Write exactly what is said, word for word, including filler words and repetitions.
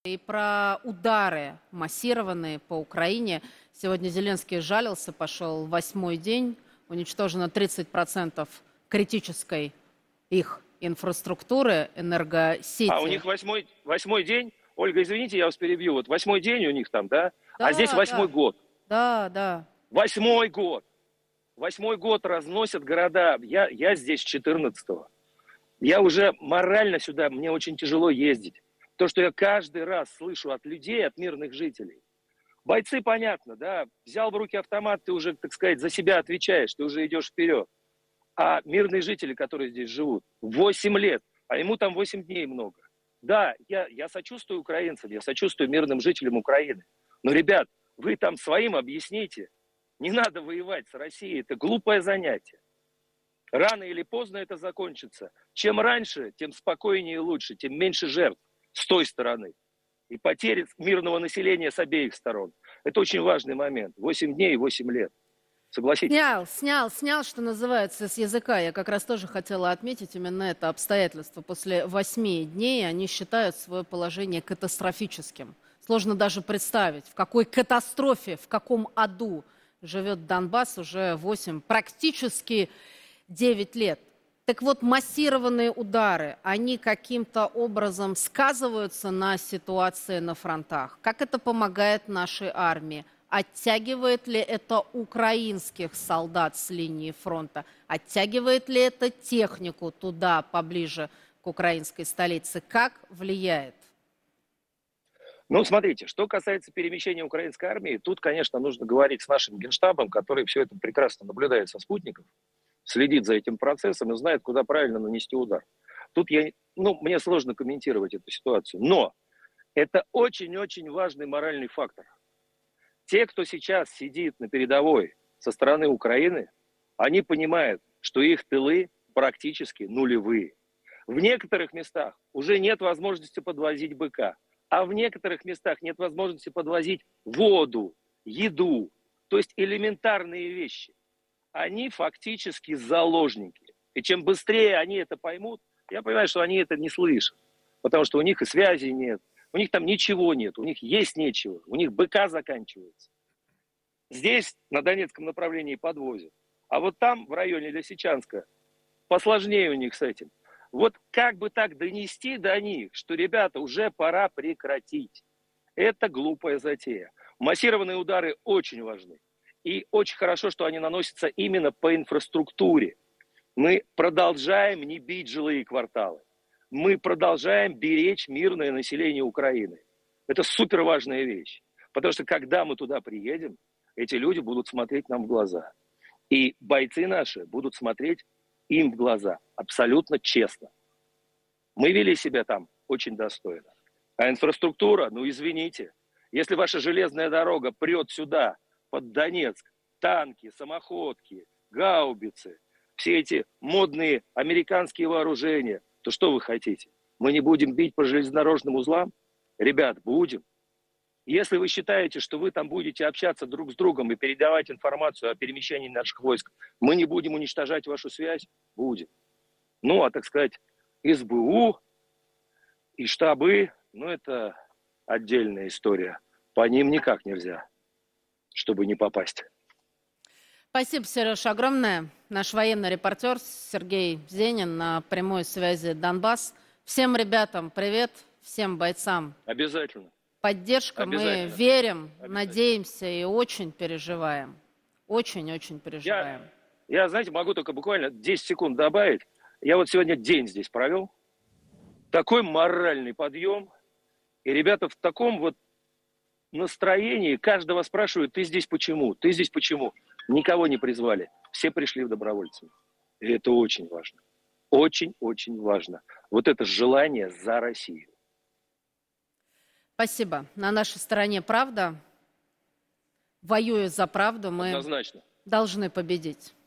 И про удары массированные по Украине. Сегодня Зеленский жалился, пошел восьмой день, уничтожено тридцать процентов критической их инфраструктуры, энергосети. А у них восьмой, восьмой день? Ольга, извините, я вас перебью. Вот восьмой день у них там, да? Да, а здесь восьмой да. год. Да, да. Восьмой год. Восьмой год разносят города. Я, я здесь с четырнадцатого. Я уже морально сюда, мне очень тяжело ездить. То, что я каждый раз слышу от людей, от мирных жителей. Бойцы, понятно, да, взял в руки автомат, ты уже, так сказать, за себя отвечаешь, ты уже идешь вперед. А мирные жители, которые здесь живут, восемь лет, а ему там восемь дней много. Да, я, я сочувствую украинцам, я сочувствую мирным жителям Украины. Но, ребят, вы там своим объясните, не надо воевать с Россией, это глупое занятие. Рано или поздно это закончится. Чем раньше, тем спокойнее и лучше, тем меньше жертв с той стороны. И потери мирного населения с обеих сторон. Это очень важный момент. восемь дней и восемь лет. Согласитесь? Снял, снял, снял, что называется, с языка. Я как раз тоже хотела отметить именно это обстоятельство. После восьми дней они считают свое положение катастрофическим. Сложно даже представить, в какой катастрофе, в каком аду живет Донбасс уже восемь, практически девять лет. Так вот, массированные удары, они каким-то образом сказываются на ситуации на фронтах? Как это помогает нашей армии? Оттягивает ли это украинских солдат с линии фронта? Оттягивает ли это технику туда, поближе к украинской столице? Как влияет? Ну, смотрите, что касается перемещения украинской армии, тут, конечно, нужно говорить с нашим генштабом, который все это прекрасно наблюдает со спутников, следит за этим процессом и знает, куда правильно нанести удар. Тут я, ну, мне сложно комментировать эту ситуацию, но это очень-очень важный моральный фактор. Те, кто сейчас сидит на передовой со стороны Украины, они понимают, что их тылы практически нулевые. В некоторых местах уже нет возможности подвозить БК, а в некоторых местах нет возможности подвозить воду, еду, то есть элементарные вещи. Они фактически заложники. И чем быстрее они это поймут, я понимаю, что они это не слышат. Потому что у них и связи нет, у них там ничего нет, у них есть нечего, у них БК заканчивается. Здесь, на Донецком направлении, подвозят. А вот там, в районе Лисичанска, посложнее у них с этим. Вот как бы так донести до них, что, ребята, уже пора прекратить. Это глупая затея. Массированные удары очень важны. И очень хорошо, что они наносятся именно по инфраструктуре. Мы продолжаем не бить жилые кварталы. Мы продолжаем беречь мирное население Украины. Это супер важная вещь. Потому что когда мы туда приедем, эти люди будут смотреть нам в глаза. И бойцы наши будут смотреть им в глаза. Абсолютно честно. Мы вели себя там очень достойно. А инфраструктура, ну извините, если ваша железная дорога прет сюда, под Донецк, танки, самоходки, гаубицы, все эти модные американские вооружения, то что вы хотите? Мы не будем бить по железнодорожным узлам? Ребят, будем. Если вы считаете, что вы там будете общаться друг с другом и передавать информацию о перемещении наших войск, мы не будем уничтожать вашу связь? Будем. Ну, а так сказать, СБУ и штабы, ну, это отдельная история. По ним никак нельзя, чтобы не попасть. Спасибо, Сереж, огромное. Наш военный репортер Сергей Зенин на прямой связи Донбасс. Всем ребятам привет, всем бойцам. Обязательно. Поддержка. Мы верим, надеемся и очень переживаем. Очень-очень переживаем. Я, я, знаете, могу только буквально десять секунд добавить. Я вот сегодня день здесь провел. Такой моральный подъем. И ребята в таком вот настроении. Каждого спрашивают, ты здесь почему? Ты здесь почему? Никого не призвали. Все пришли в добровольцы. И это очень важно. Очень-очень важно. Вот это желание за Россию. Спасибо. На нашей стороне правда. Воюя за правду, мы Однозначно. должны победить.